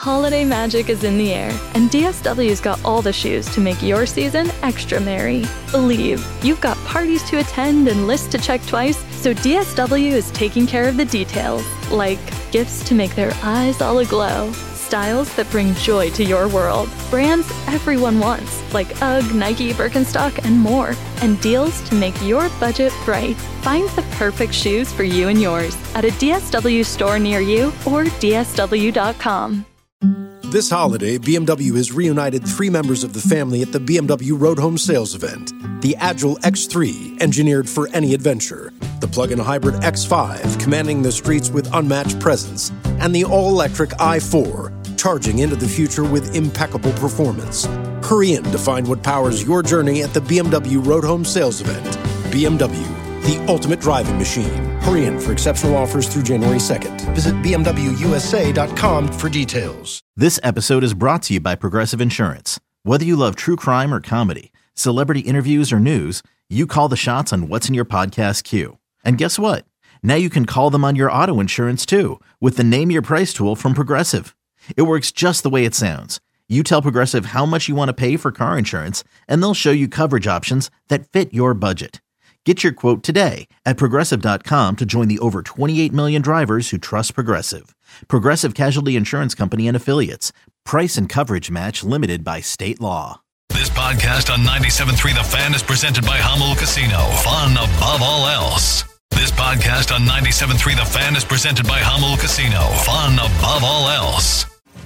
Holiday magic is in the air, and DSW's got all the shoes to make your season extra merry. Believe, you've got parties to attend and lists to check twice, so DSW is taking care of the details, like gifts to make their eyes all aglow, styles that bring joy to your world, brands everyone wants, like UGG, Nike, Birkenstock, and more, and deals to make your budget bright. Find the perfect shoes for you and yours at a DSW store near you or dsw.com. This holiday, BMW has reunited 3 members of the family at the BMW Road Home Sales event. The Agile X3, engineered for any adventure. The plug-in hybrid X5, commanding the streets with unmatched presence. And the all-electric i4, charging into the future with impeccable performance. Hurry in to find what powers your journey at the BMW Road Home Sales event. BMW, the ultimate driving machine. Hurry in for exceptional offers through January 2nd. Visit BMWUSA.com for details. This episode is brought to you by Progressive Insurance. Whether you love true crime or comedy, celebrity interviews or news, you call the shots on what's in your podcast queue. And guess what? Now you can call them on your auto insurance too with the Name Your Price tool from Progressive. It works just the way it sounds. You tell Progressive how much you want to pay for car insurance, and they'll show you coverage options that fit your budget. Get your quote today at Progressive.com to join the over 28 million drivers who trust Progressive. Progressive Casualty Insurance Company and Affiliates. Price and coverage match limited by state law. This podcast on 97.3 The Fan is presented by Hummel Casino. Fun above all else. This podcast on 97.3 The Fan is presented by Hummel Casino. Fun above all else.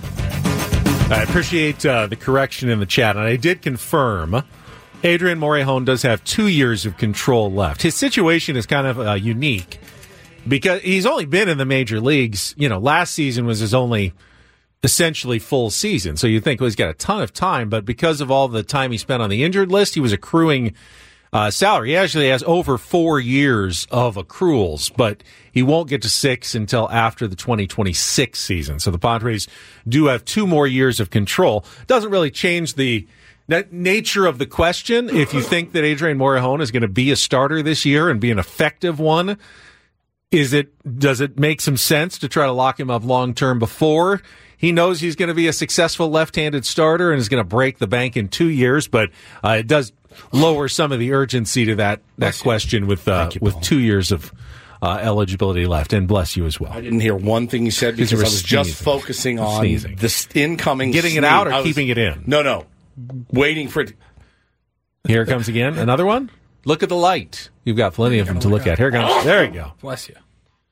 I appreciate the correction in the chat, and I did confirm Adrian Morejon does have 2 years of control left. His situation is kind of unique because he's only been in the major leagues. You know, last season was his only essentially full season. So you think, well, he's got a ton of time, but because of all the time he spent on the injured list, he was accruing salary. He actually has over 4 years of accruals, but he won't get to 6 until after the 2026 season. So the Padres do have 2 more years of control. Doesn't really change the nature of the question. If you think that Adrian Morejon is going to be a starter this year and be an effective one, does it make some sense to try to lock him up long term before he knows he's going to be a successful left-handed starter and is going to break the bank in 2 years? But it does lower some of the urgency to that question with 2 years of eligibility left. And bless you as well. I didn't hear one thing you said because I was just focusing on this incoming getting it out or keeping it in. No. Waiting for it. Here it comes again. Another one? Look at the light. You've got plenty of them to look at. Here it comes. There you go. Bless you.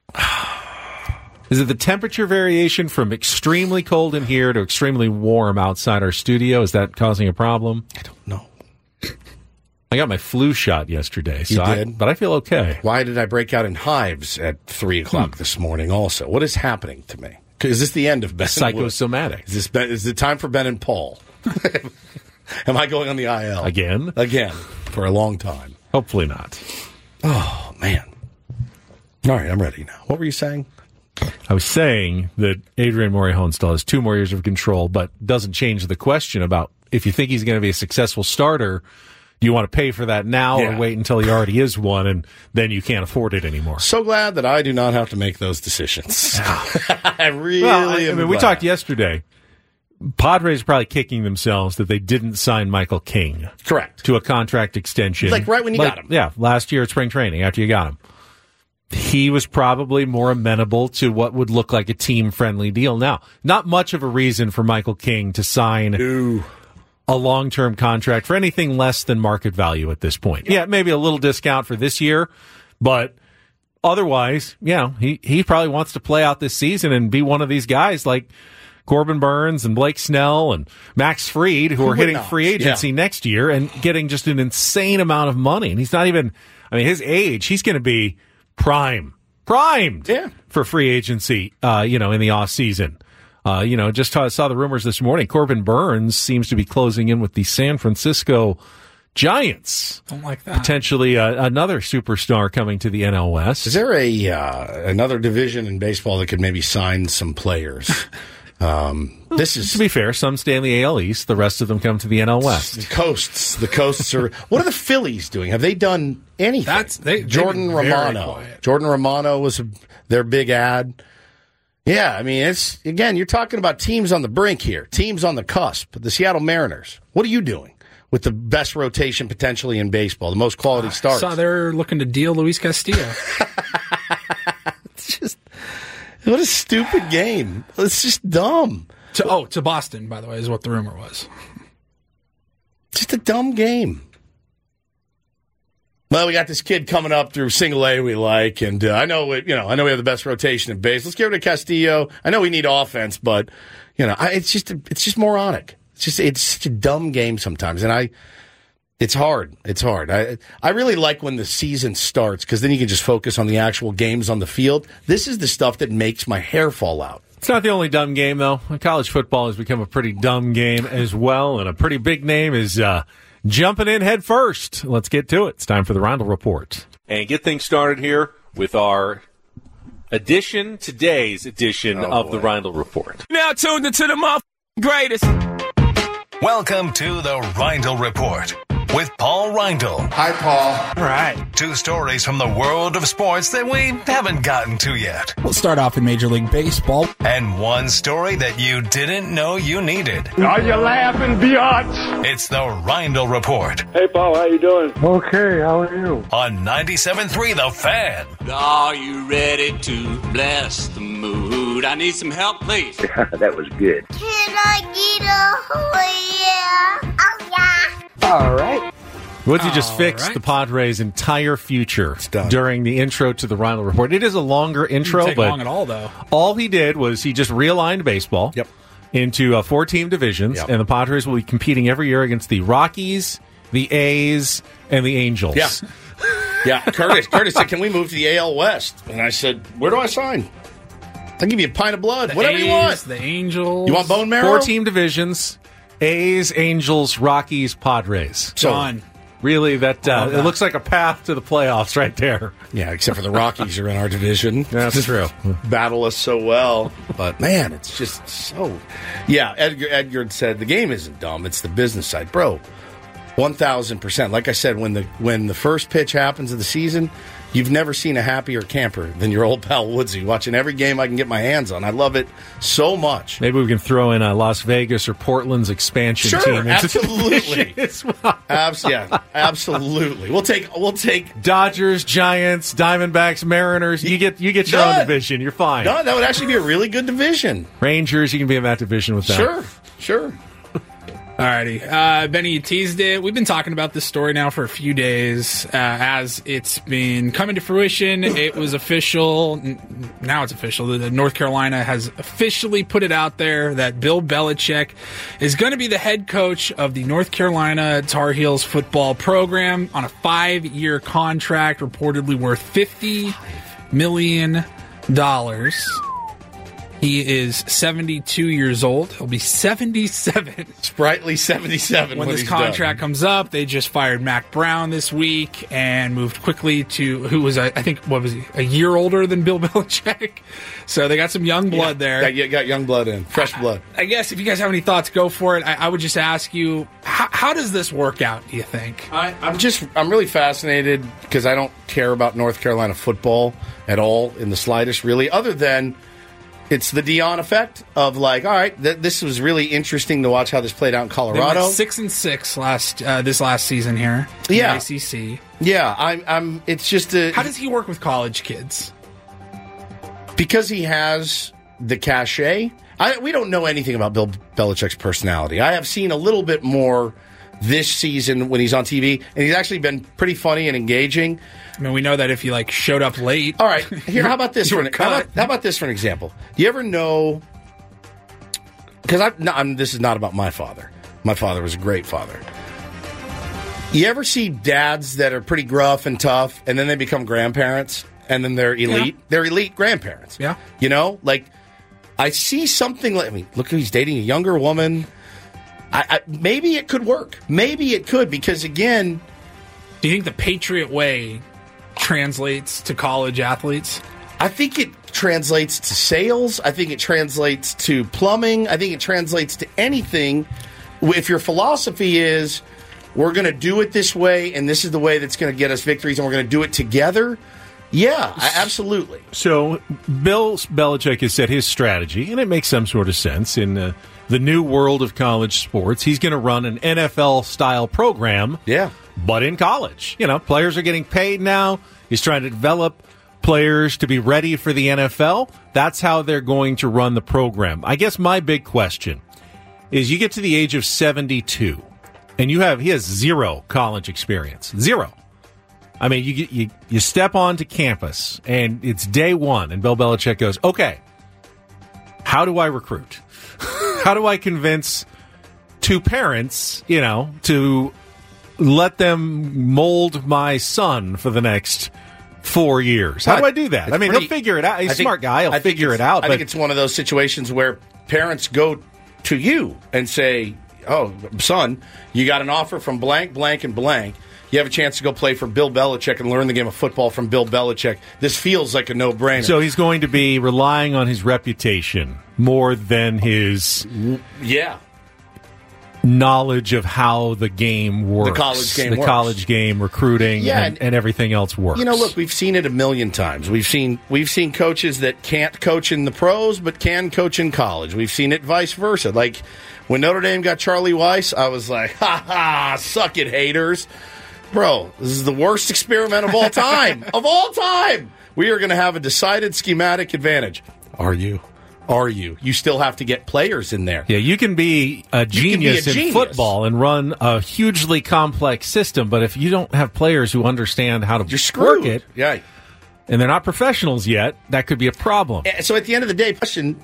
Is it the temperature variation from extremely cold in here to extremely warm outside our studio? Is that causing a problem? I don't know. I got my flu shot yesterday, You did? but I feel okay. Why did I break out in hives at 3 o'clock this morning also? What is happening to me? Is this the end of Ben Psychosomatic. Is it time for Ben and Paul? Am I going on the IL? Again, for a long time. Hopefully not. Oh, man. All right, I'm ready now. What were you saying? I was saying that Adrian Morejon still has 2 more years of control, but doesn't change the question about if you think he's going to be a successful starter, do you want to pay for that now or wait until he already is one and then you can't afford it anymore? So glad that I do not have to make those decisions. I really am glad. We talked yesterday. Padres are probably kicking themselves that they didn't sign Michael King. Correct. To a contract extension. Like right when you got him. Yeah, last year at spring training after you got him. He was probably more amenable to what would look like a team-friendly deal. Now, not much of a reason for Michael King to sign a long-term contract for anything less than market value at this point. Yeah, maybe a little discount for this year, but otherwise, he probably wants to play out this season and be one of these guys like Corbin Burns and Blake Snell and Max Fried, who are hitting free agency next year and getting just an insane amount of money. And he's not even, his age, he's going to be primed for free agency, in the off season. Just saw the rumors this morning. Corbin Burns seems to be closing in with the San Francisco Giants. Don't like that. Potentially another superstar coming to the NL West. Is there another division in baseball that could maybe sign some players? To be fair, some stay in the AL East. The rest of them come to the NL West. The coasts are. What are the Phillies doing? Have they done anything? Jordan Romano. Jordan Romano was their big ad. Yeah, I mean, you're talking about teams on the brink here, teams on the cusp. The Seattle Mariners. What are you doing with the best rotation potentially in baseball, the most quality starts? I saw they're looking to deal Luis Castillo. It's just, what a stupid game. It's just dumb. To Boston, by the way, is what the rumor was. Just a dumb game. Well, we got this kid coming up through single A we like, and I know we have the best rotation in base. Let's get rid of Castillo. I know we need offense, but it's just moronic. It's such a dumb game sometimes, and it's hard. It's hard. I really like when the season starts because then you can just focus on the actual games on the field. This is the stuff that makes my hair fall out. It's not the only dumb game, though. College football has become a pretty dumb game as well, and a pretty big name is jumping in head first. Let's get to it. It's time for the Reindl Report. And get things started here with our today's edition of the Reindl Report. Now tuned into the greatest. Welcome to the Reindl Report with Paul Reindl. Hi, Paul. All right. 2 stories from the world of sports that we haven't gotten to yet. We'll start off in Major League Baseball. And 1 story that you didn't know you needed. Are you laughing, biatch? It's the Reindl Report. Hey, Paul, how you doing? Okay, how are you? On 97.3 The Fan. Are you ready to bless the mood? I need some help, please. That was good. Can I get a yeah? Oh, yeah. All right. Woodsy just fixed the Padres' entire future done. during the intro to the Reindl Report. It is a longer intro, Didn't take but long at all, though. all he did was he just realigned baseball Yep. into 4-team divisions, Yep. and the Padres will be competing every year against the Rockies, the A's, and the Angels. Yeah. Yeah, Curtis said, can we move to the AL West? And I said, where do I sign? I'll give you a pint of blood, whatever you want. The Angels. You want bone marrow? 4-team divisions, A's, Angels, Rockies, Padres. John. Really, it looks like a path to the playoffs right there. Yeah, except for the Rockies are in our division. That's true. Battle us so well. But, man, it's just so... Yeah, Edgar said the game isn't dumb. It's the business side. Bro, 1,000%. Like I said, when the first pitch happens of the season, you've never seen a happier camper than your old pal Woodsy, watching every game I can get my hands on. I love it so much. Maybe we can throw in Las Vegas or Portland's expansion team. Sure, into absolutely. as well. Absolutely. We'll take Dodgers, Giants, Diamondbacks, Mariners. You get your own division. You're fine. No, that would actually be a really good division. Rangers, you can be in that division with them. Sure. Alrighty. Benny, you teased it. We've been talking about this story now for a few days. As it's been coming to fruition, it was official. Now it's official. The North Carolina has officially put it out there that Bill Belichick is going to be the head coach of the North Carolina Tar Heels football program on a 5-year contract, reportedly worth $50 million. He is 72 years old. He'll be 77. Sprightly 77 when this contract comes up. They just fired Mac Brown this week and moved quickly to who was, I think, what was he, a year older than Bill Belichick? So they got some young blood there. Got young blood in, fresh blood. I guess if you guys have any thoughts, go for it. I would just ask you, how does this work out, do you think? I'm really fascinated because I don't care about North Carolina football at all in the slightest, really, other than it's the Deion effect of like, all right, this was really interesting to watch how this played out in Colorado. They went 6-6 this last season here. In the ACC. Yeah, I'm. It's just how does he work with college kids? Because he has the cachet. We don't know anything about Bill Belichick's personality. I have seen a little bit more this season when he's on TV, and he's actually been pretty funny and engaging. I mean, we know that if you showed up late. All right, here. How about this? How about this for an example? You ever know? Because this is not about my father. My father was a great father. You ever see dads that are pretty gruff and tough, and then they become grandparents, and then they're elite? Yeah. They're elite grandparents. Yeah. You know, like I see something like. I mean, look, he's dating a younger woman. Maybe it could work. Maybe it could because again. Do you think the Patriot way translates to college athletes? I think it translates to sales. I think it translates to plumbing. I think it translates to anything. If your philosophy is we're going to do it this way and this is the way that's going to get us victories and we're going to do it together, Yeah, absolutely. So Bill Belichick has set his strategy, and it makes some sort of sense in the new world of college sports. He's going to run an NFL-style program, but in college. Players are getting paid now. He's trying to develop players to be ready for the NFL. That's how they're going to run the program. I guess my big question is you get to the age of 72, and he has zero college experience. Zero. I mean, you step onto campus, and it's day one, and Bill Belichick goes, okay, how do I recruit? How do I convince two parents, to let them mold my son for the next 4 years? How do I do that? I mean, he'll figure it out. He's a smart guy. He'll figure it out. I think it's one of those situations where parents go to you and say, oh, son, you got an offer from blank, blank, and blank. You have a chance to go play for Bill Belichick and learn the game of football from Bill Belichick. This feels like a no-brainer. So he's going to be relying on his reputation more than his knowledge of how the game works. The college game, recruiting, and everything else works. Look, we've seen it a million times. We've seen coaches that can't coach in the pros but can coach in college. We've seen it vice versa. Like when Notre Dame got Charlie Weiss, I was like, ha ha, suck it, haters. Bro, this is the worst experiment of all time. Of all time! We are going to have a decided schematic advantage. Are you? You still have to get players in there. Yeah, you can be a genius in football and run a hugely complex system, but if you don't have players who understand how to work it, and they're not professionals yet, that could be a problem. So at the end of the day,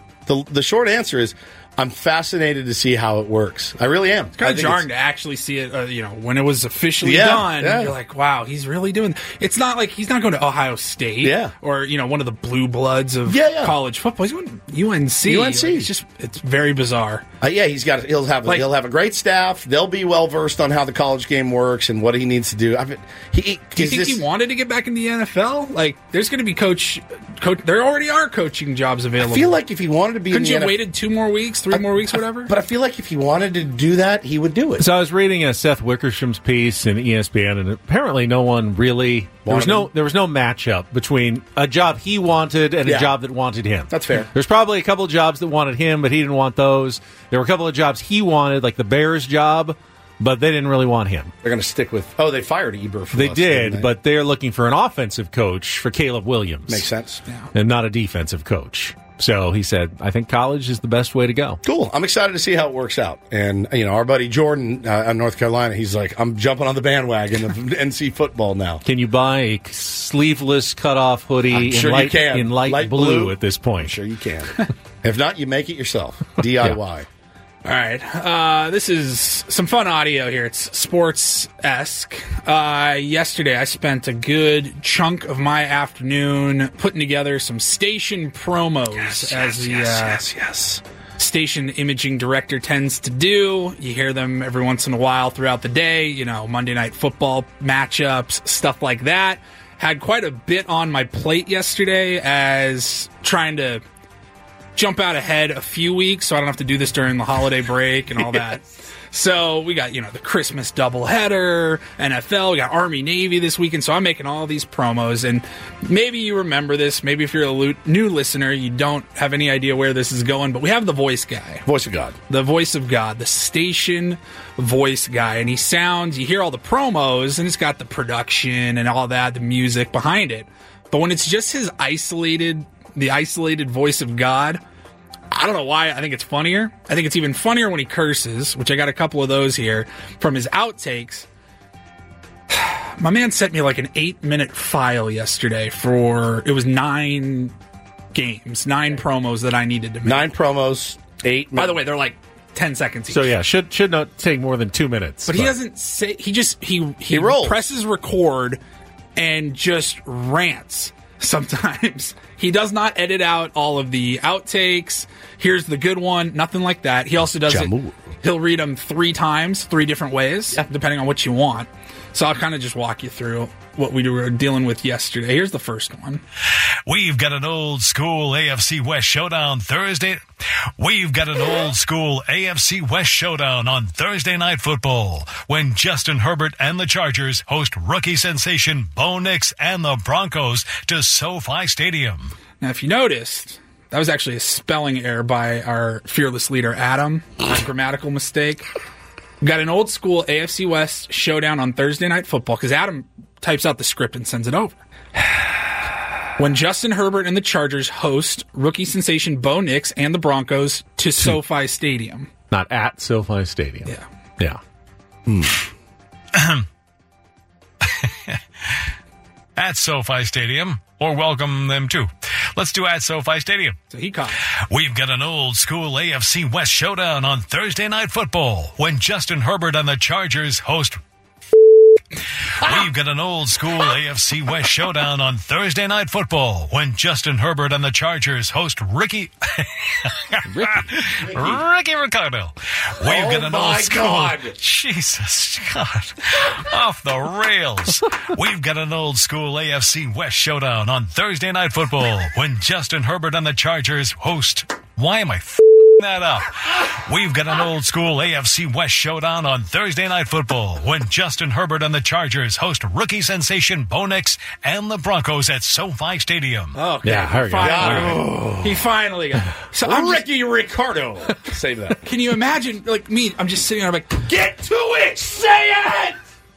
the short answer is, I'm fascinated to see how it works. I really am. It's kind of jarring to actually see it, when it was officially done. Yeah. You're like, wow, he's really doing. It's not like he's not going to Ohio State, or one of the blue bloods of college football. He's going to UNC. It's very bizarre. He'll have a great staff. They'll be well versed on how the college game works and what he needs to do. Do you think he wanted to get back in the NFL? Like, there's going to be coach. There already are coaching jobs available. I feel like if he wanted to be, couldn't you have waited 2 more weeks? 3 more weeks, whatever. But I feel like if he wanted to do that, he would do it. So I was reading Seth Wickersham's piece in ESPN, and apparently no one really there was no matchup between a job he wanted and a job that wanted him. That's fair. There's probably a couple of jobs that wanted him, but he didn't want those. There were a couple of jobs he wanted, like the Bears job, but they didn't really want him. They're going to stick with. Oh, they fired Eber. They did, but they're looking for an offensive coach for Caleb Williams. Makes sense, and not a defensive coach. So he said, I think college is the best way to go. Cool. I'm excited to see how it works out. And, our buddy Jordan in North Carolina, he's like, I'm jumping on the bandwagon of NC football now. Can you buy a sleeveless cutoff hoodie in light blue at this point? I'm sure you can. If not, you make it yourself. DIY. All right. This is some fun audio here. It's sports-esque. Yesterday, I spent a good chunk of my afternoon putting together some station promos, as the station imaging director tends to do. You hear them every once in a while throughout the day, Monday Night Football matchups, stuff like that. Had quite a bit on my plate yesterday as trying to jump out ahead a few weeks so I don't have to do this during the holiday break and all that. So we got, the Christmas doubleheader, NFL, we got Army-Navy this weekend, so I'm making all these promos, and maybe you remember this, maybe if you're a new listener, you don't have any idea where this is going, but we have the voice guy. Voice of God. The voice of God, the station voice guy, and you hear all the promos, and it's got the production and all that, the music behind it, but when it's just the isolated voice of God, I don't know why. I think it's funnier. I think it's even funnier when he curses, which I got a couple of those here from his outtakes. My man sent me like an 8-minute file yesterday it was 9 games, 9 promos that I needed to make. 9 promos, 8 minutes. By the way, they're like 10 seconds each. So should not take more than 2 minutes. But he doesn't say, he rolls. Presses record and just rants. Sometimes he does not edit out all of the outtakes. Here's the good one. Nothing like that. He also does it. He'll read them 3 times, 3 different ways, depending on what you want. So I'll kind of just walk you through what we were dealing with yesterday. Here's the first one. We've got an old school AFC West showdown Thursday. We've got an old school AFC West showdown on Thursday Night Football when Justin Herbert and the Chargers host rookie sensation Bo Nix and the Broncos to SoFi Stadium. Now, if you noticed, that was actually a spelling error by our fearless leader, Adam. A grammatical mistake. We got an old school AFC West showdown on Thursday Night Football because Adam types out the script and sends it over. When Justin Herbert and the Chargers host rookie sensation Bo Nix and the Broncos to SoFi Stadium. Not at SoFi Stadium. Yeah. At SoFi Stadium, or welcome them to. Let's do at SoFi Stadium. So he caught it. We've got an old school AFC West showdown on Thursday Night Football when Justin Herbert and the Chargers host. We've got an old school AFC West showdown on Thursday Night Football when Justin Herbert and the Chargers host Ricky Ricardo. We've got an old school. Jesus God, off the rails. We've got an old school AFC West showdown on Thursday Night Football when Justin Herbert and the Chargers host. Why am I that up? We've got an old school AFC West showdown on Thursday Night Football when Justin Herbert and the Chargers host rookie sensation Bo Nix and the Broncos at SoFi Stadium. Okay. Yeah, here we go. He finally got it. So Ricky Ricardo. Save that. Can you imagine, like me, I'm just sitting there, I'm like, Get to it! Say it!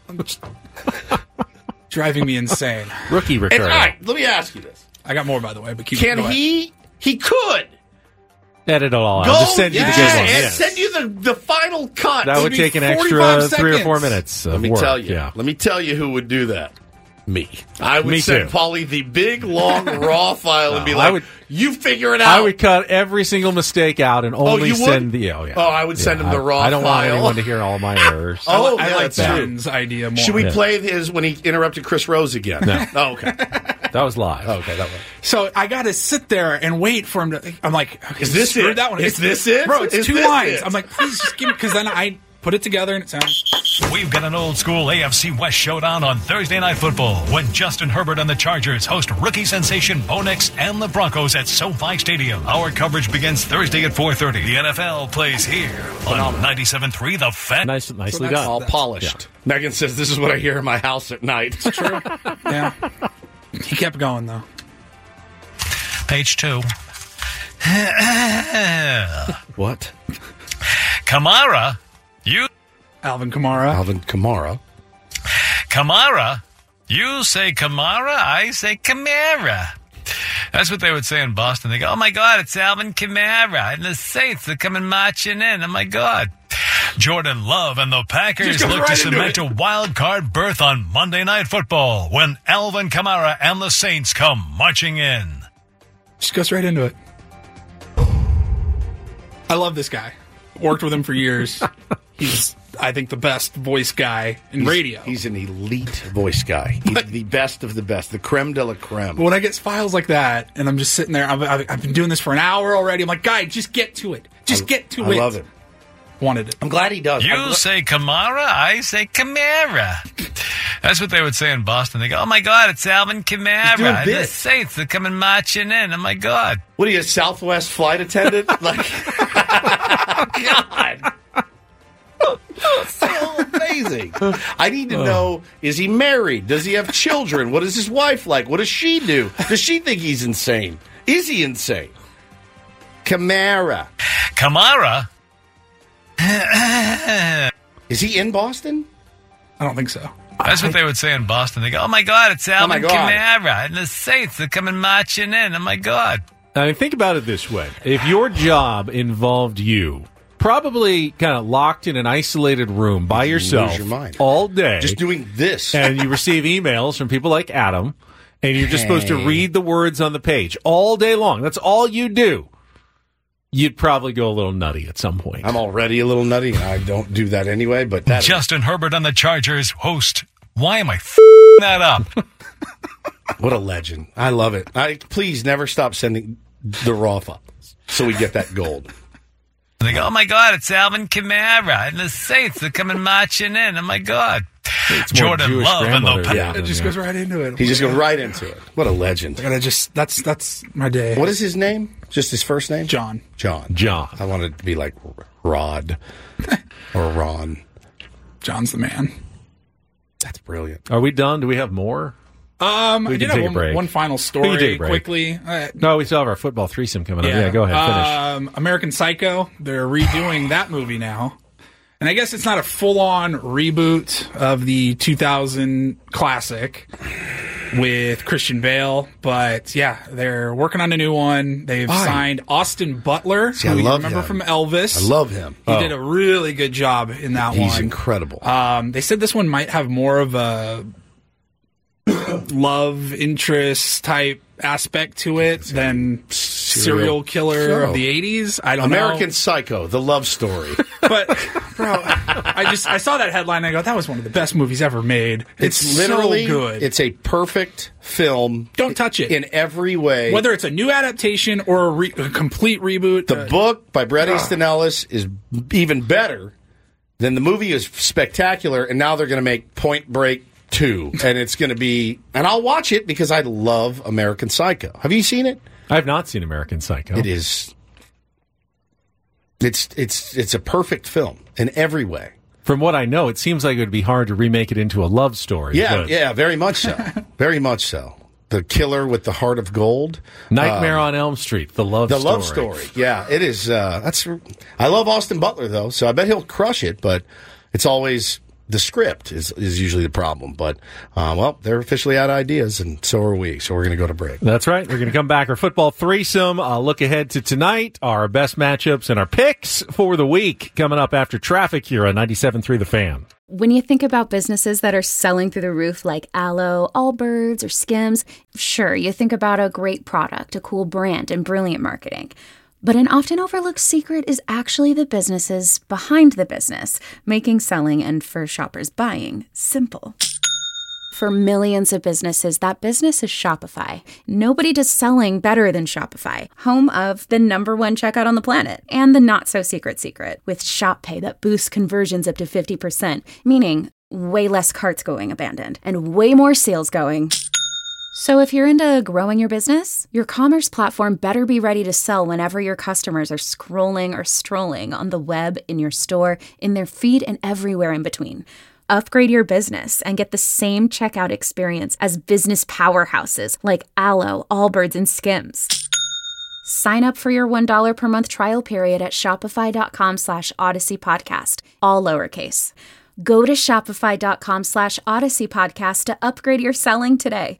driving me insane. Rookie And, Ricardo. all right, let me ask you this. I got more, by the way, but keep Can going. he could Edit it all out. go Just send you the good and ones. Yes. send you the final cut. That would be take an 45 extra 3 or 4 seconds. minutes of Let me work. tell you. Yeah. Let me tell you who would do that. Me. I would Me send too. Paulie the big, long, raw file and be No, like, you figure it out. I would cut every single mistake out and only you would? send the... Oh, yeah. Oh, I would send him the raw I don't want file. anyone to hear all my errors. Oh, I yeah, like that's true. Ben's idea more. Should we Yeah. play his when he interrupted Chris Rose again? No. Oh, okay. That was live. Okay, that one. So I got to sit there and wait for him to. I'm like, okay, Is this screw it? that one. Is this it? Bro, it's Is 2 this lines. it? I'm like, please just give me, because then I put it together and it sounds. We've got an old school AFC West showdown on Thursday Night Football when Justin Herbert and the Chargers host rookie sensation Bo Nix and the Broncos at SoFi Stadium. Our coverage begins Thursday at 4:30. The NFL plays here on 97.3 The Fan. Nicely that's done. All polished. Megan says this is what I hear in my house at night. It's true. Yeah. He kept going, though. Page 2. What? Kamara, you Alvin Kamara. Alvin Kamara. Kamara, you say Kamara, I say Kamara. That's what they would say in Boston. They go, oh my God, it's Alvin Kamara. And the Saints are coming marching in. Oh my God. Jordan Love and the Packers Just go look to right into cement a wild card berth on Monday Night Football when Alvin Kamara and the Saints come marching in. Just go straight into it. I love this guy. Worked with him for years. He's, I think, the best voice guy in radio. He's an elite voice guy. He's the best of the best, the creme de la creme. But when I get files like that, and I'm just sitting there, I've been doing this for an hour already. I'm like, guy, just get to it. Just get to it. I love it. Wanted it. I'm glad he does. You say Kamara, I say Kamara. That's what they would say in Boston. They go, oh my God, it's Alvin He's doing Kamara. And the bits. Saints are coming marching in. Oh my God. What are you, a Southwest flight attendant? Like, God. So amazing. I need to know, is he married? Does he have children? What is his wife like? What does she do? Does she think he's insane? Is he insane? Kamara. Kamara? Is he in Boston? I don't think so. That's what they would say in Boston. They go, oh my God, it's my Alvin God. Kamara. And the Saints are coming marching in. Oh my God. I mean, think about it this way. If your job involved you probably kind of locked in an isolated room by yourself lose your mind. all day, Just doing this. and you receive emails from people like Adam, and you're just supposed to read the words on the page all day long. That's all you do. You'd probably go a little nutty at some point. I'm already a little nutty. I don't do that anyway, but that Justin Herbert and the Chargers host. Why am I that up? what a legend. I love it. Please never stop sending the raw files so we get that gold. And they go, oh, my God, it's Alvin Kamara and the Saints. They're coming marching in. Oh, my God. Jordan Love and the It just goes right into it. He just goes right into it. What a legend. That's my day. What is his name? Just his first name? John. I wanted it to be like Rod or Ron. John's the man. That's brilliant. Are we done? Do we have more? I did have one final story quickly. No, we still have our football threesome coming up. Yeah, go ahead, finish. American Psycho. They're redoing that movie now. And I guess it's not a full-on reboot of the 2000 classic with Christian Bale, but yeah, they're working on a new one. They've signed Austin Butler, who you remember from Elvis. I love him. He did a really good job in that one. He's incredible. They said this one might have more of a love interest type aspect to it than serial killer of the 80s. I don't know. American Psycho, the love story. But, bro, I saw that headline and I go, that was one of the best movies ever made. It's literally so good. It's a perfect film. Don't touch it. In every way. Whether it's a new adaptation or a complete reboot. The book by Bret Easton Ellis is even better than the movie. Is spectacular, and now they're going to make Point Break 2, and it's going to be, and I'll watch it because I love American Psycho. Have you seen it? I have not seen American Psycho. It is. It's a perfect film in every way. From what I know, it seems like it would be hard to remake it into a love story. Yeah, very much so. Very much so. The Killer with the Heart of Gold. Nightmare on Elm Street, the love story. Yeah, it is. I love Austin Butler, though, so I bet he'll crush it, but it's always... The script is usually the problem, but, they're officially out of ideas, and so are we, so we're going to go to break. That's right. We're going to come back. Our football threesome, look ahead to tonight, our best matchups, and our picks for the week coming up after traffic here on 97.3 The Fan. When you think about businesses that are selling through the roof like Aloe, Allbirds, or Skims, sure, you think about a great product, a cool brand, and brilliant marketing. But an often overlooked secret is actually the businesses behind the business, making selling and for shoppers buying simple. For millions of businesses, that business is Shopify. Nobody does selling better than Shopify, home of the #1 checkout on the planet and the not-so-secret with Shop Pay that boosts conversions up to 50%, meaning way less carts going abandoned and way more sales going. So if you're into growing your business, your commerce platform better be ready to sell whenever your customers are scrolling or strolling on the web, in your store, in their feed, and everywhere in between. Upgrade your business and get the same checkout experience as business powerhouses like Aloe, Allbirds, and Skims. Sign up for your $1 per month trial period at shopify.com/Odyssey Podcast, all lowercase. Go to shopify.com/Odyssey Podcast to upgrade your selling today.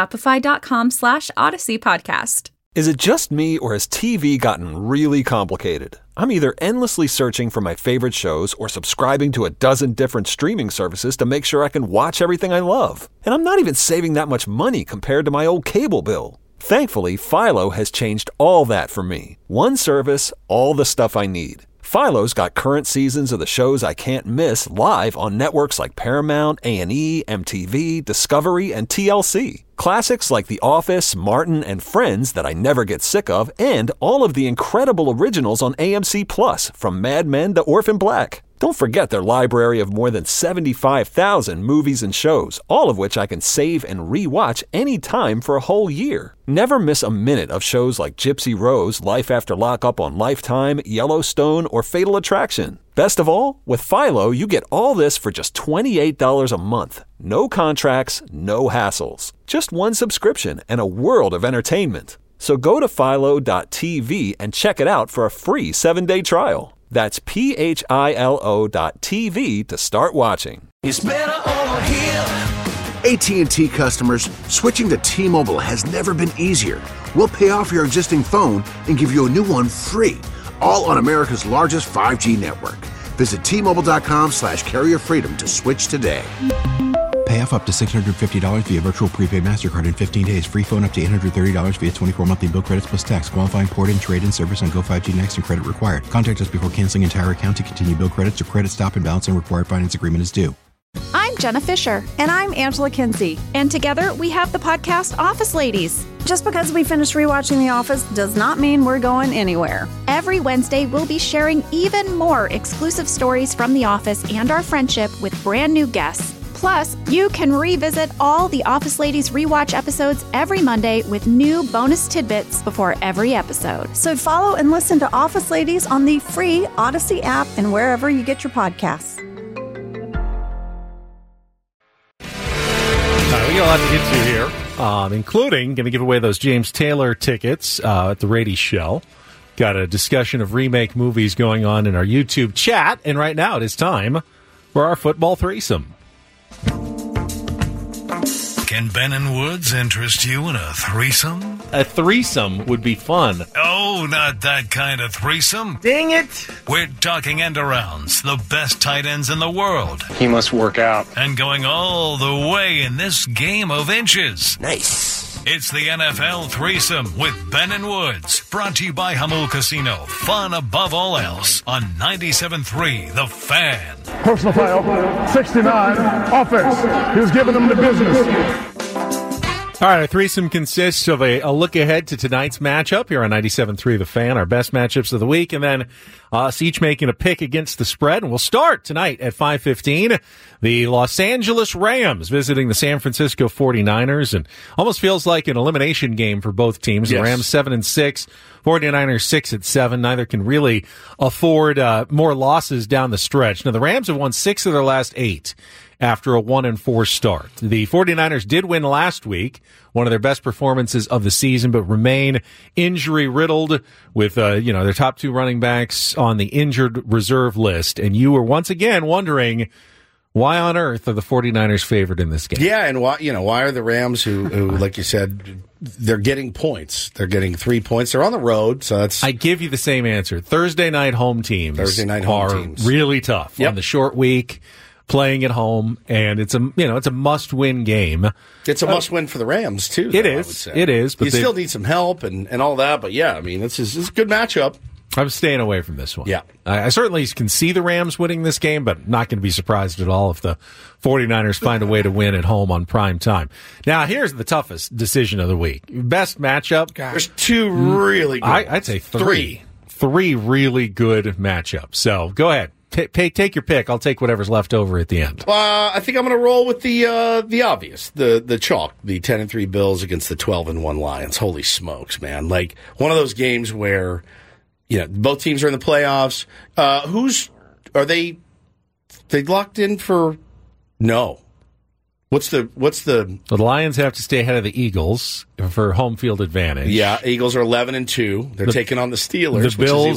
Shopify.com/Odyssey Podcast. Is it just me, or has TV gotten really complicated? I'm either endlessly searching for my favorite shows or subscribing to a dozen different streaming services to make sure I can watch everything I love. And I'm not even saving that much money compared to my old cable bill. Thankfully, Philo has changed all that for me. One service, all the stuff I need. Philo's got current seasons of the shows I can't miss live on networks like Paramount, A&E, MTV, Discovery, and TLC. Classics like The Office, Martin, and Friends that I never get sick of, and all of the incredible originals on AMC Plus, from Mad Men to Orphan Black. Don't forget their library of more than 75,000 movies and shows, all of which I can save and re-watch anytime for a whole year. Never miss a minute of shows like Gypsy Rose, Life After Lockup on Lifetime, Yellowstone, or Fatal Attraction. Best of all, with Philo, you get all this for just $28 a month. No contracts, no hassles. Just one subscription and a world of entertainment. So go to philo.tv and check it out for a free 7-day trial. That's philo.tv to start watching. It's better over here. AT&T customers, switching to T-Mobile has never been easier. We'll pay off your existing phone and give you a new one free, all on America's largest 5G network. Visit T-Mobile.com/carrierfreedom to switch today. Pay off up to $650 via virtual prepaid MasterCard in 15 days. Free phone up to $830 via 24 monthly bill credits plus tax. Qualifying port and trade-in service on Go5G Next and credit required. Contact us before canceling entire account to continue bill credits or credit stop and balance and required finance agreement is due. I'm Jenna Fisher. And I'm Angela Kinsey. And together we have the podcast Office Ladies. Just because we finished rewatching The Office does not mean we're going anywhere. Every Wednesday, we'll be sharing even more exclusive stories from The Office and our friendship with brand new guests. Plus, you can revisit all the Office Ladies rewatch episodes every Monday with new bonus tidbits before every episode. So follow and listen to Office Ladies on the free Odyssey app and wherever you get your podcasts. We got a lot to get to here, including going to give away those James Taylor tickets at the Rady Show. Got a discussion of remake movies going on in our YouTube chat, and right now it is time for our football threesome. Can Ben and Woods interest you in a threesome? A threesome would be fun. Oh, not that kind of threesome. Dang it! We're talking end-arounds, the best tight ends in the world. He must work out. And going all the way in this game of inches. Nice. It's the NFL threesome with Ben and Woods. Brought to you by Hamul Casino. Fun above all else on 97.3 The Fan. Personal foul, 69, offense. He was giving them the business. All right, our threesome consists of a look ahead to tonight's matchup here on 97.3 The Fan, our best matchups of the week, and then us each making a pick against the spread. And we'll start tonight at 5:15. The Los Angeles Rams visiting the San Francisco 49ers, and almost feels like an elimination game for both teams. Yes. The Rams 7-6, 49ers 6-7. Neither can really afford more losses down the stretch. Now, the Rams have won 6 of their last 8. After a 1-4 start. The 49ers did win last week, one of their best performances of the season, but remain injury-riddled with, their top 2 running backs on the injured reserve list. And you were once again wondering, why on earth are the 49ers favored in this game? Yeah, and why are the Rams, who like you said, they're getting points. They're getting 3 points. They're on the road, so that's... I give you the same answer. Thursday night home teams are really tough on the short week. Playing at home, and it's a must-win game. It's a must-win for the Rams too. It is. But you still need some help and all that. But yeah, I mean, it's a good matchup. I'm staying away from this one. Yeah, I certainly can see the Rams winning this game, but not going to be surprised at all if the 49ers find a way to win at home on prime time. Now, here's the toughest decision of the week. Best matchup. There's 2 really good. I'd say 3 really good matchups. So go ahead. Take your pick. I'll take whatever's left over at the end. I think I'm going to roll with the obvious, the chalk, the 10-3 Bills against the 12-1 Lions. Holy smokes, man! Like one of those games where both teams are in the playoffs. Are they locked in for? No. What's the Lions have to stay ahead of the Eagles for home field advantage. Yeah, Eagles are 11-2. They're taking on the Steelers.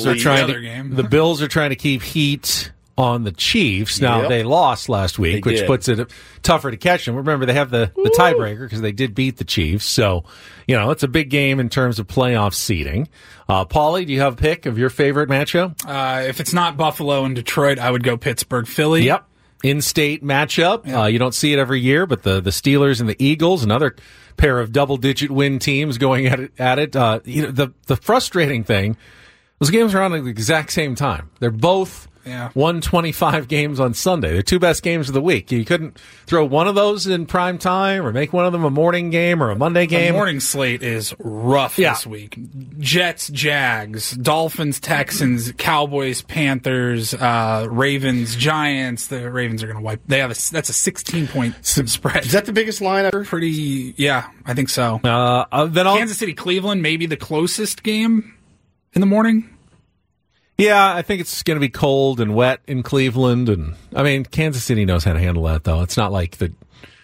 The Bills are trying to keep heat on the Chiefs. Now they lost last week, which puts it tougher to catch them. Remember, they have the tiebreaker because they did beat the Chiefs. So, it's a big game in terms of playoff seeding. Paulie, do you have a pick of your favorite matchup? If it's not Buffalo and Detroit, I would go Pittsburgh-Philly. Yep. In-state matchup. Yeah. You don't see it every year, but the Steelers and the Eagles, another pair of double-digit win teams going at it. The frustrating thing, those games are on at the exact same time. They're both 125 games on Sunday. They're 2 best games of the week. You couldn't throw one of those in prime time or make one of them a morning game or a Monday game. The morning slate is rough this week. Jets, Jags, Dolphins, Texans, Cowboys, Panthers, Ravens, Giants. The Ravens are going to wipe. That's a 16-point spread. Is that the biggest line ever? I think so. Kansas City, Cleveland, maybe the closest game in the morning. Yeah, I think it's going to be cold and wet in Cleveland, and Kansas City knows how to handle that, though. It's not like the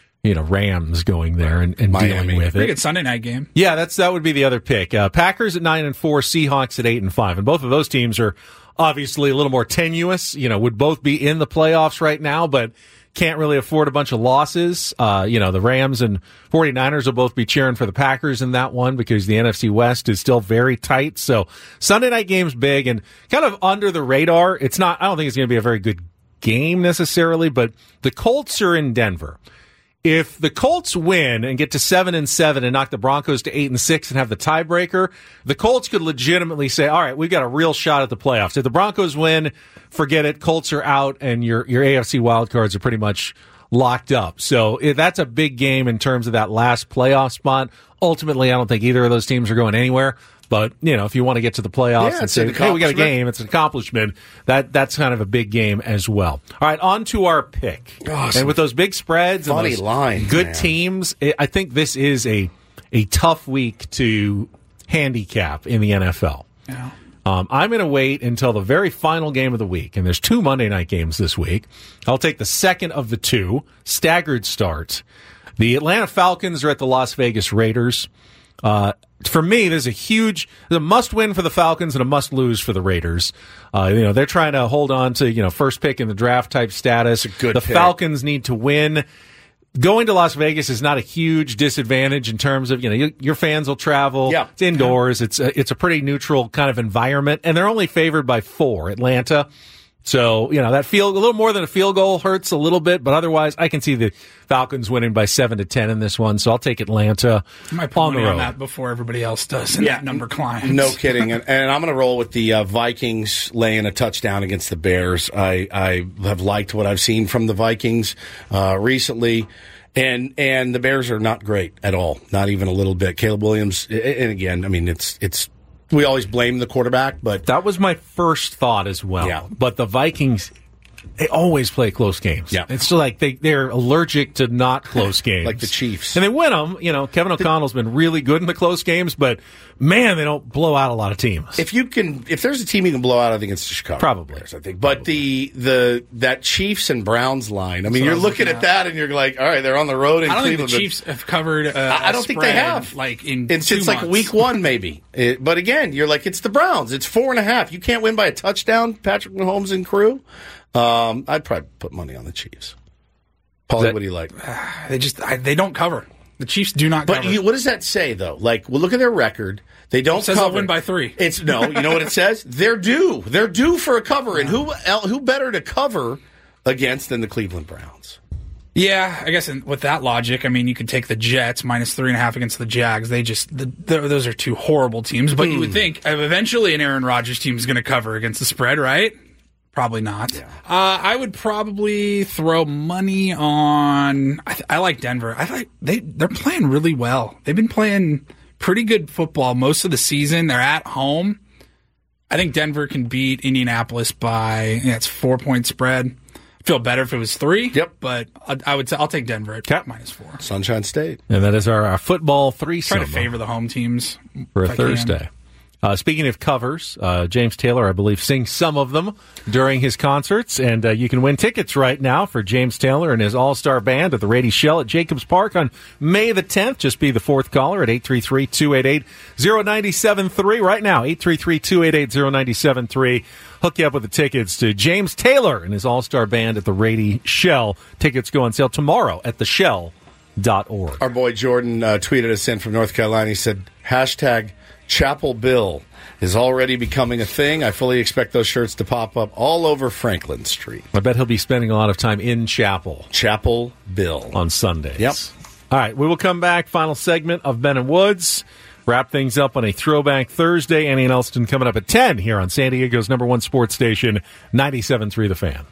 Rams going there and dealing with it. Pretty good Sunday night game. Yeah, that would be the other pick. Packers at 9-4, Seahawks at 8-5, and both of those teams are obviously a little more tenuous. Would both be in the playoffs right now, but can't really afford a bunch of losses. The Rams and 49ers will both be cheering for the Packers in that one because the NFC West is still very tight. So Sunday night game's big and kind of under the radar. I don't think it's going to be a very good game necessarily, but the Colts are in Denver. If the Colts win and get to 7-7 and knock the Broncos to 8-6 and have the tiebreaker, the Colts could legitimately say, all right, we've got a real shot at the playoffs. If the Broncos win, forget it. Colts are out and your AFC wildcards are pretty much locked up. So that's a big game in terms of that last playoff spot. Ultimately, I don't think either of those teams are going anywhere. But, if you want to get to the playoffs and say, hey, we got a game, it's an accomplishment, that's kind of a big game as well. All right, on to our pick. Awesome. And with those big spreads and those good teams, I think this is a tough week to handicap in the NFL. Yeah. I'm going to wait until the very final game of the week, and there's 2 Monday night games this week. I'll take the second of the 2, staggered start. The Atlanta Falcons are at the Las Vegas Raiders. For me, there's a must-win for the Falcons and a must-lose for the Raiders. They're trying to hold on to, first pick in the draft type status. The Falcons need to win. Going to Las Vegas is not a huge disadvantage in terms of, your fans will travel. Yeah. It's indoors. Yeah. It's a pretty neutral kind of environment, and they're only favored by 4, Atlanta. So, that a little more than a field goal hurts a little bit, but otherwise I can see the Falcons winning by 7-10 in this one. So I'll take Atlanta I might put on the road. On that before everybody else does, and that number climbs. No kidding. And I'm going to roll with the Vikings laying a touchdown against the Bears. I have liked what I've seen from the Vikings recently. And the Bears are not great at all, not even a little bit. Caleb Williams, and again, it's we always blame the quarterback, but that was my first thought as well. Yeah. But the Vikings, they always play close games. Yeah. It's like they're allergic to not close games. Like the Chiefs. And they win them. Kevin O'Connell's been really good in the close games, but man, they don't blow out a lot of teams. If there's a team you can blow out, I think it's the Chicago Probably. Bears, I think. But that Chiefs and Browns line, you're looking at that and you're like, all right, they're on the road in I don't Cleveland. think the Chiefs have covered I don't think they have. It's like week 1 maybe. But again, you're like, it's the Browns. It's 4.5. You can't win by a touchdown, Patrick Mahomes and crew. I'd probably put money on the Chiefs. Paulie, what do you like? They don't cover. The Chiefs do not cover. But what does that say, though? Look at their record. They don't it says cover. They'll win by 3. You know what it says? They're due. They're due for a cover. And who better to cover against than the Cleveland Browns? Yeah, I guess with that logic, you could take the Jets minus 3.5 against the Jags. Those are 2 horrible teams. But you would think eventually an Aaron Rodgers team is going to cover against the spread, right? Probably not. Yeah. I would probably throw money on. I like Denver. They're playing really well. They've been playing pretty good football most of the season. They're at home. I think Denver can beat Indianapolis by it's 4-point spread. I'd feel better if it was 3. Yep. But I would say I'll take Denver at minus 4. Sunshine State. And that is our football threesome. Try to favor the home teams for a Thursday. Speaking of covers, James Taylor, I believe, sings some of them during his concerts, and you can win tickets right now for James Taylor and his all-star band at the Rady Shell at Jacobs Park on May the 10th. Just be the 4th caller at 833-288-0973 right now, 833-288-0973. Hook you up with the tickets to James Taylor and his all-star band at the Rady Shell. Tickets go on sale tomorrow at theshell.org. Our boy Jordan tweeted us in from North Carolina. He said, #Chapel Bill is already becoming a thing. I fully expect those shirts to pop up all over Franklin Street. I bet he'll be spending a lot of time in Chapel. Chapel Bill. On Sundays. Yep. All right, we will come back. Final segment of Ben and Woods. Wrap things up on a Throwback Thursday. Annie and Elston coming up at 10 here on San Diego's #1 sports station, 97.3 The Fan.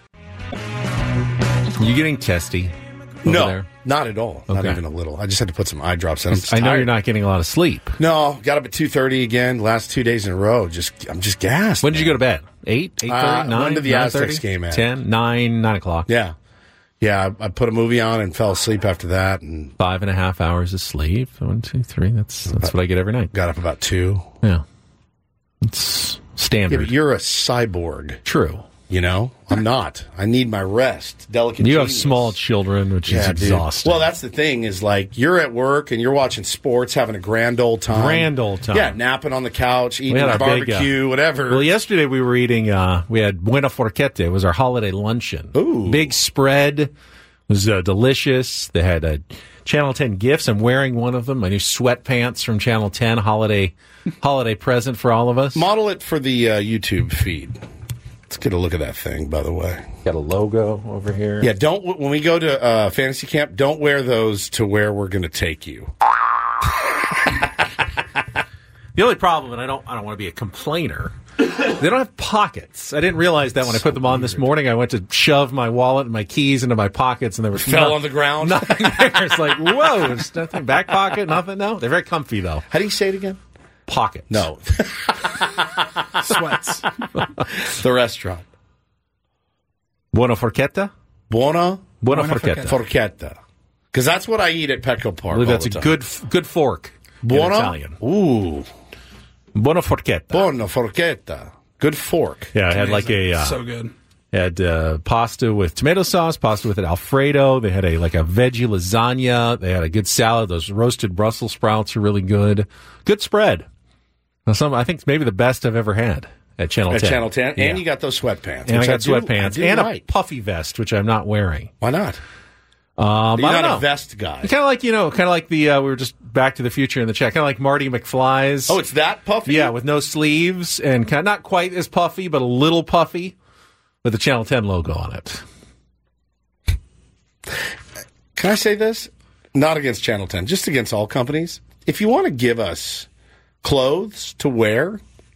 Are you getting testy? No, there? Not at all. Okay. Not even a little. I just had to put some eye drops in. I know you're not getting a lot of sleep. No, got up at 2:30 again. Last 2 days in a row. I'm just gassed. When did you go to bed? 8, 8:30, 9? When did the Aztecs game at? 10, 9 o'clock. Yeah. Yeah, I put a movie on and fell asleep after that. And 5.5 hours of sleep. 1, 2, 3. That's what I get every night. Got up about 2. Yeah. It's standard. Yeah, but you're a cyborg. True. I'm not. I need my rest. Delicate. You genius. have small children, which is exhausting. Well, that's the thing is you're at work and you're watching sports, having a grand old time. Yeah, napping on the couch, eating a barbecue, whatever. Well, yesterday we were eating, we had Buena Forquete. It was our holiday luncheon. Ooh. Big spread. It was delicious. They had Channel 10 gifts. I'm wearing one of them. My new sweatpants from Channel 10, holiday present for all of us. Model it for the YouTube feed. Let's get a look at that thing, by the way. Got a logo over here. Yeah, when we go to fantasy camp, don't wear those to where we're going to take you. The only problem, and I don't want to be a complainer, They don't have pockets. I didn't realize that when I put them on this morning. I went to shove my wallet and my keys into my pockets, and there was fell on the ground. Nothing there. It's like, whoa, there's nothing. Back pocket, nothing. No, they're very comfy though. How do you say it again? Pocket. No. Sweats. The restaurant. Buona forchetta. Buona forchetta. Forchetta. Because that's what I eat at Petco Park. I believe that's a good fork. Buona? In Italian. Ooh. Buona forchetta. Buona forchetta. Good fork. Yeah, I had like a... so good. Had pasta with tomato sauce, pasta with an Alfredo. They had a veggie lasagna. They had a good salad. Those roasted Brussels sprouts are really good. Good spread. I think it's maybe the best I've ever had at Channel 10. At Channel 10? Yeah. And you got those sweatpants. And I got sweatpants. And like. a puffy vest, which I'm not wearing. Why not? You're not a vest guy. Kind of like, we were just Back to the Future in the chat. Kind of like Marty McFly's. Oh, it's that puffy? Yeah, with no sleeves and kind of not quite as puffy, but a little puffy with the Channel 10 logo on it. Can I say this? Not against Channel 10, just against all companies. If you want to give us clothes to wear,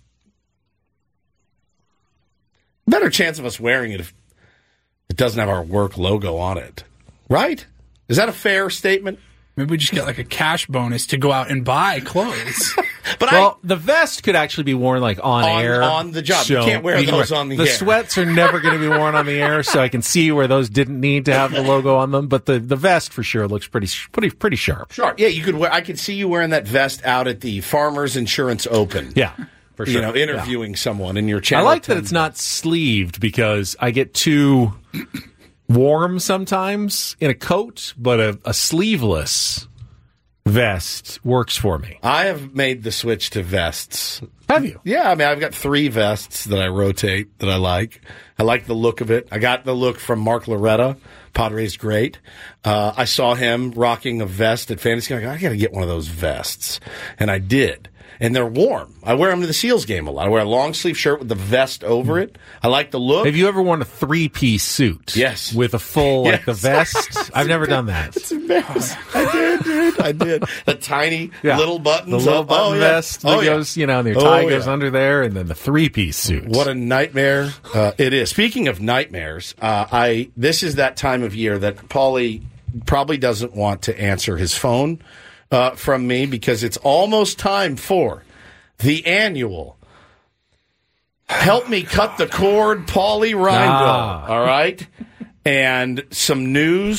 better chance of us wearing it if it doesn't have our work logo on it. Right? Is that a fair statement? Maybe we just get like a cash bonus to go out and buy clothes. But the vest could actually be worn like on air. On the job. So you can't wear those on the air. The sweats are never going to be worn on the air, so I can see where those didn't need to have the logo on them. But the vest for sure looks pretty sharp. Sure. Yeah, you could wear. I could see you wearing that vest out at the Farmers Insurance Open. Yeah. For sure. Interviewing someone in your channel. I like that it's not sleeved because I get too warm sometimes in a coat, but a sleeveless vest works for me. I have made the switch to vests. Have you? Yeah, I mean, I've got 3 vests that I rotate that I like. I like the look of it. I got the look from Mark Loretta, Padres great. I saw him rocking a vest at Fantasy. I got to get one of those vests. And I did. And they're warm. I wear them to the Seals game a lot. I wear a long sleeve shirt with the vest over it. I like the look. Have you ever worn a 3-piece suit? Yes. With a full, the vest? I've never done that. It's embarrassing. I did, dude. I did. The tiny little buttons. The little button vest that goes, and your tie goes under there, and then the 3-piece suit. What a nightmare it is. Speaking of nightmares, this is that time of year that Paulie probably doesn't want to answer his phone from me because it's almost time for the annual Help Me Cut the Cord, Paulie Reindl. All right? And some news.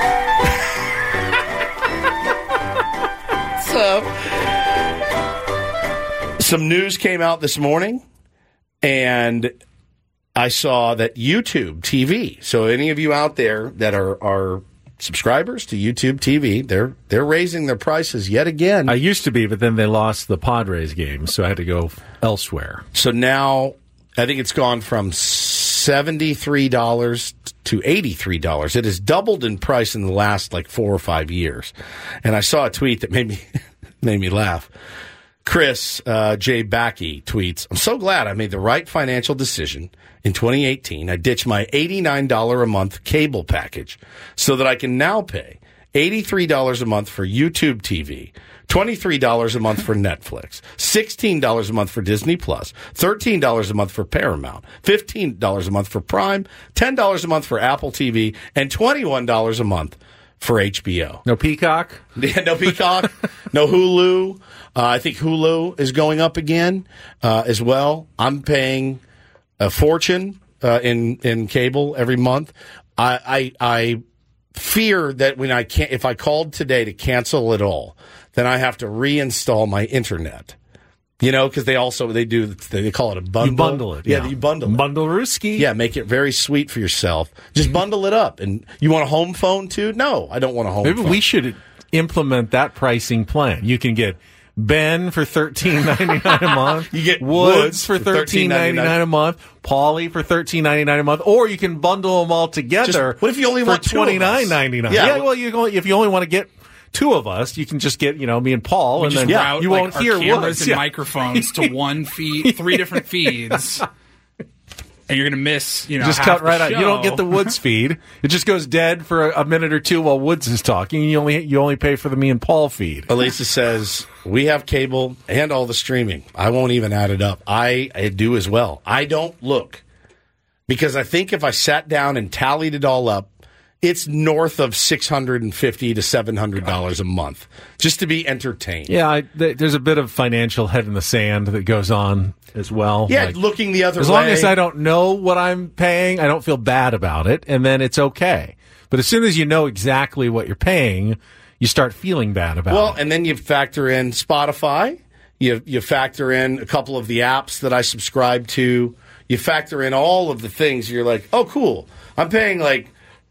Some news came out this morning, and I saw that YouTube TV, so any of you out there that are subscribers to YouTube TV, they're raising their prices yet again. I used to be, but then they lost the Padres game, so I had to go elsewhere. So now I think it's gone from $73 to $83. It has doubled in price in the last 4 or 5 years. And I saw a tweet that made me laugh. Chris J. Backey tweets, "I'm so glad I made the right financial decision in 2018. I ditched my $89 a month cable package so that I can now pay $83 a month for YouTube TV, $23 a month for Netflix, $16 a month for Disney Plus, $13 a month for Paramount, $15 a month for Prime, $10 a month for Apple TV, and $21 a month for HBO. No Peacock? Yeah, no Peacock. No Hulu. I think Hulu is going up again as well. I'm paying a fortune in cable every month. I fear that if I called today to cancel it all, then I have to reinstall my internet. Because they call it a bundle. You bundle it. Yeah, you bundle it. Bundle-rooski. Yeah, make it very sweet for yourself. Just bundle it up. And you want a home phone too? No, I don't want a home phone. Maybe we should implement that pricing plan. You can get Ben for $13.99 a month. You get Woods for $13.99 a month. Paulie for $13.99 a month. Or you can bundle them all together. What if you only want $29.99? Yeah, well, if you only want to get 2 of us, you can just get, me and Paul, and then you won't hear cameras Woods. and microphones to one feed, 3 different feeds. and you're going to miss, just half cut right the out. show. You don't get the Woods feed. It just goes dead for a minute or two while Woods is talking. You only pay for the me and Paul feed. Elisa says, we have cable and all the streaming. I won't even add it up. I do as well. I don't look because I think if I sat down and tallied it all up, it's north of $650 to $700 a month just to be entertained. Yeah, there's a bit of financial head in the sand that goes on as well. Yeah, looking the other way. As long as I don't know what I'm paying, I don't feel bad about it, and then it's okay. But as soon as you know exactly what you're paying, you start feeling bad about it. Well, and then you factor in Spotify. You factor in a couple of the apps that I subscribe to. You factor in all of the things. You're like, oh, cool. I'm paying like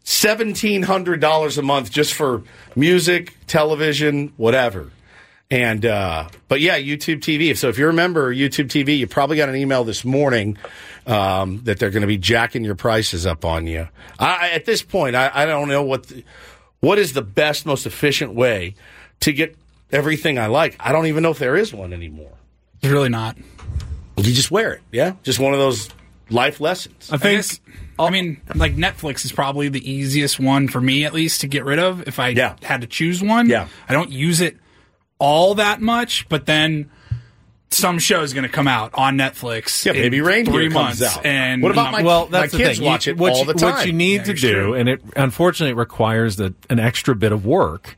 $1,700 a month just for music, television, whatever. And but yeah, YouTube TV. So if you remember YouTube TV, you probably got an email this morning that they're going to be jacking your prices up on you. At this point, I don't know what is the best, most efficient way to get everything I like. I don't even know if there is one anymore. It's really not. You just wear it, yeah? Just one of those life lessons. I mean, like Netflix is probably the easiest one for me, at least, to get rid of if I had to choose one. Yeah. I don't use it all that much, but then some show is going to come out on Netflix. Yeah, Baby Reindeer 3 comes months. out. And what about that's my the kids thing. watch it all the time. What you need to do, and it unfortunately requires an extra bit of work,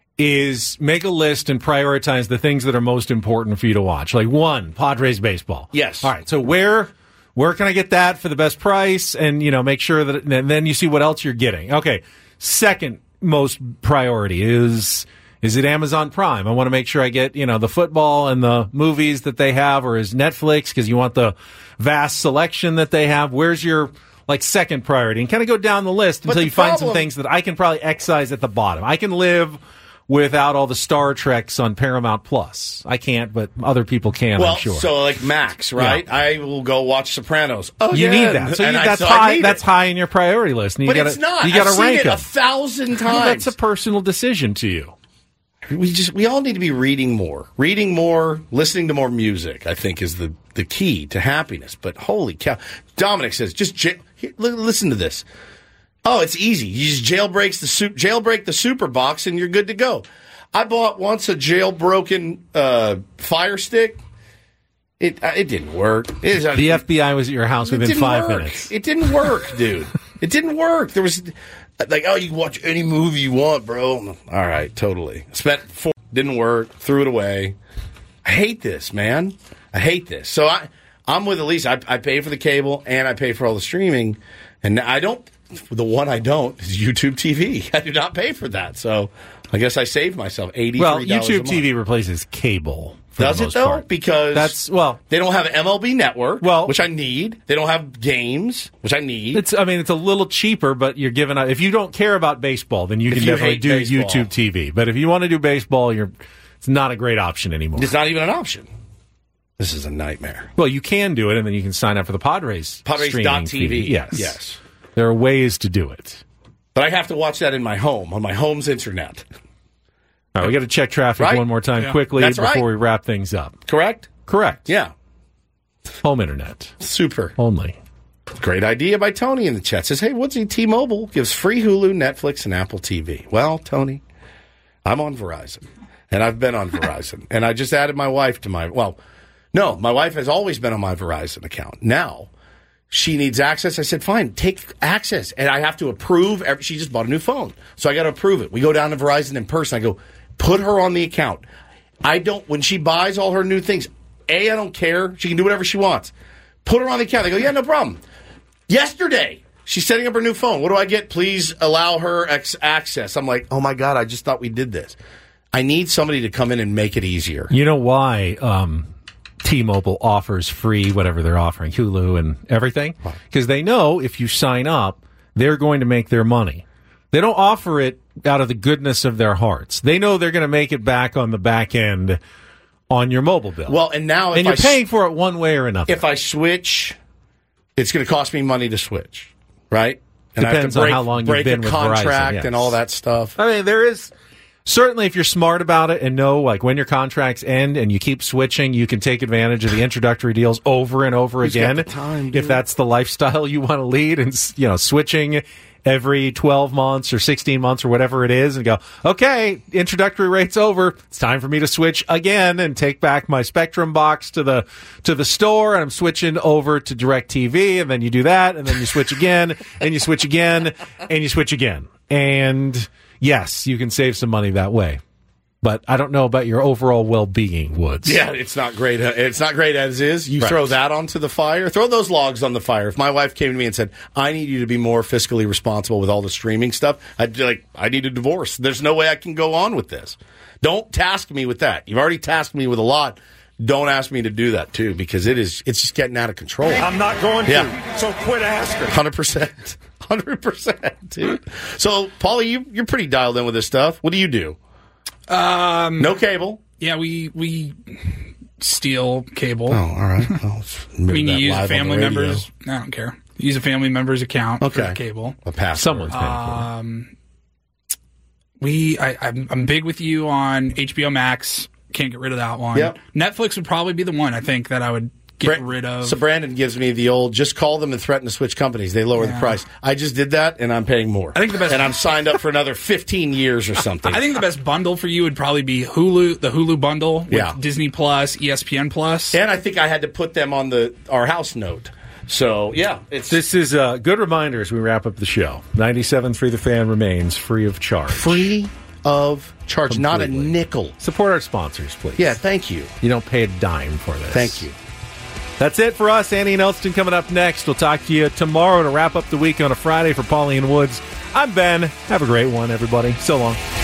is make a list and prioritize the things that are most important for you to watch. Like 1, Padres baseball. Yes. All right, so where can I get that for the best price? And, make sure that, and then you see what else you're getting. Okay. Second most priority is it Amazon Prime? I want to make sure I get, the football and the movies that they have, or is Netflix, because you want the vast selection that they have. Where's your, second priority? And kind of go down the list until you find some things that I can probably excise at the bottom. I can live without all the Star Treks on Paramount Plus. I can't, but other people can, I'm sure. So like Max, right? Yeah. I will go watch Sopranos. Oh, you need that. So that's high. That's high in your priority list. And but it's not. You got to rank it them 1,000 times. Well, that's a personal decision to you. We all need to be reading more, listening to more music. I think is the key to happiness. But holy cow, Dominic says, listen to this. Oh, it's easy. You just jailbreak the super box and you're good to go. I bought once a jailbroken Fire Stick. It didn't work. The FBI was at your house within 5 minutes. It didn't work, dude. It didn't work. There was you can watch any movie you want, bro. All right, totally. Spent didn't work. Threw it away. I hate this, man. I hate this. So I'm with Elisa. I pay for the cable and I pay for all the streaming, and I don't. The one I don't is YouTube TV. I do not pay for that, so I guess I saved myself $83 Well, YouTube TV replaces cable. Does it, though? Part. Because they don't have MLB Network, which I need. They don't have games, which I need. It's a little cheaper, but you're giving up. If you don't care about baseball, then you can definitely do baseball. YouTube TV. But if you want to do baseball, it's not a great option anymore. It's not even an option. This is a nightmare. Well, you can do it, and then you can sign up for the Padres. Padres.tv. Yes. There are ways to do it. But I have to watch that in my home, on my home's internet. All right, we got to check traffic one more time quickly before we wrap things up. Correct? Yeah. Home internet. Super. Only. Great idea by Tony in the chat. Says, hey, Woodsy, T-Mobile gives free Hulu, Netflix, and Apple TV. Well, Tony, I'm on Verizon, and I've been on Verizon. And I just added my wife to my wife has always been on my Verizon account. Now, she needs access. I said, fine, take access. And I have to approve. She just bought a new phone. So I got to approve it. We go down to Verizon in person. I go, put her on the account. When she buys all her new things, I don't care. She can do whatever she wants. Put her on the account. They go, yeah, no problem. Yesterday, she's setting up her new phone. What do I get? Please allow her access. I'm like, oh my God, I just thought we did this. I need somebody to come in and make it easier. You know why T-Mobile offers free whatever they're offering, Hulu and everything? Because they know if you sign up, they're going to make their money. They don't offer it out of the goodness of their hearts. They know they're going to make it back on the back end on your mobile bill. Well, and now you're paying for it one way or another. If I switch, it's going to cost me money to switch, right? And Depends I have to on how long you've been with Verizon. contract and all that stuff. I mean, there is Certainly, if you're smart about it and know like when your contracts end and you keep switching, you can take advantage of the introductory deals over and over again. Got the time, if that's the lifestyle you want to lead, and switching every 12 months or 16 months or whatever it is, and go, okay, introductory rate's over. It's time for me to switch again and take back my Spectrum box to the store, and I'm switching over to DirecTV, and then you do that, and then you switch again, and you switch again, and you switch again. And yes, you can save some money that way. But I don't know about your overall well-being, Woods. Yeah, it's not great. It's not great as is. You throw that onto the fire. Throw those logs on the fire. If my wife came to me and said, I need you to be more fiscally responsible with all the streaming stuff, I'd be like, I need a divorce. There's no way I can go on with this. Don't task me with that. You've already tasked me with a lot. Don't ask me to do that, too, because it's just getting out of control. I'm not going to, so quit asking. 100%. 100%, dude. So, Paulie, you're pretty dialed in with this stuff. What do you do? No cable. Yeah, we steal cable. Oh, all right. You use a family member's. I don't care. Use a family member's account for the cable. A password. Someone's paying for it. I'm big with you on HBO Max. Can't get rid of that one. Yep. Netflix would probably be the one I think that I would get rid of. So Brandon gives me the old, just call them and threaten to switch companies. They lower the price. I just did that, and I'm paying more. I think the best, and I'm signed up for another 15 years or something. I think the best bundle for you would probably be Hulu, the Hulu bundle with Disney Plus, ESPN Plus. And I think I had to put them on our house note. So, yeah. This is a good reminder as we wrap up the show. 97.3 The Fan remains free of charge. Free of charge, completely. Not a nickel. Support our sponsors, please. Yeah, thank you. You don't pay a dime for this. Thank you. That's it for us. Andy and Elston coming up next. We'll talk to you tomorrow to wrap up the week on a Friday for Paulie and Woods. I'm Ben. Have a great one, everybody. So long.